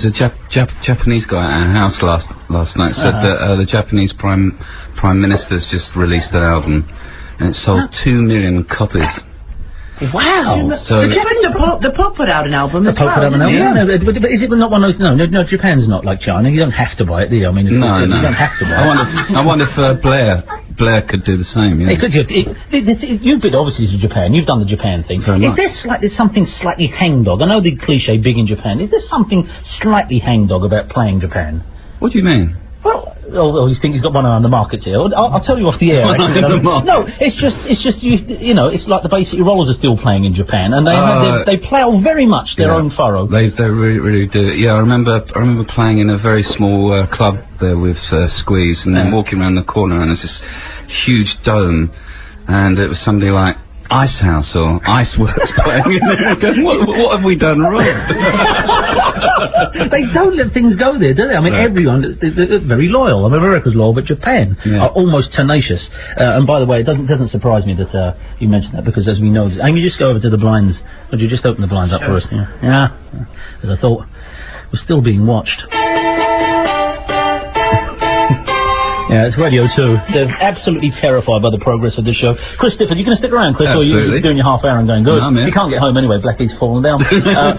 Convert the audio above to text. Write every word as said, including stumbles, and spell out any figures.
The Jap Jap Japanese guy at our house last last night said uh-huh. that uh, the Japanese prime prime minister's just released an album, and it sold oh. two million copies. Wow! So the, the, Pope, the Pope put out an album the as Pope well, put out an album, yeah. No, but, but is it not one of those, no, no, no, Japan's not like China, you don't have to buy it, do you? I mean, no, you no. don't have to buy I it. wonder, I wonder if uh, Blair, Blair could do the same, yeah. It could, it, it, it, it, you've been obviously to Japan, you've done the Japan thing. Very is much. there slightly, something slightly hangdog? I know the cliche big in Japan, is there something slightly hangdog about playing Japan? What do you mean? Well, oh, oh, you think he's got one eye on the markets here. I'll, I'll tell you off the air. Actually, the no, it's just, it's just you, you know, it's like the Bay City Rollers are still playing in Japan, and they uh, have, they, they plough very much their yeah, own furrow. They, they really, really do. Yeah, I remember, I remember playing in a very small uh, club there with uh, Squeeze, and then walking around the corner, and there's this huge dome, and it was somebody like Ice House or Iceworks playing in there. Going, what, what have we done wrong? They don't let things go there, do they? I mean, right. everyone, they're, they're very loyal. I mean, America's loyal, but Japan yeah. are almost tenacious. Uh, and by the way, it doesn't doesn't surprise me that uh, you mentioned that, because as we know, Amy, just go over to the blinds. Would you just open the blinds sure. up for us? Yeah. yeah. As I thought, we're still being watched. Yeah, it's Radio two. They're absolutely terrified by the progress of the show. Chris Stifford, you going to stick around, Chris? Absolutely. Or are you doing your half hour and going, good? No, you can't get home anyway, Blackie's fallen down. uh,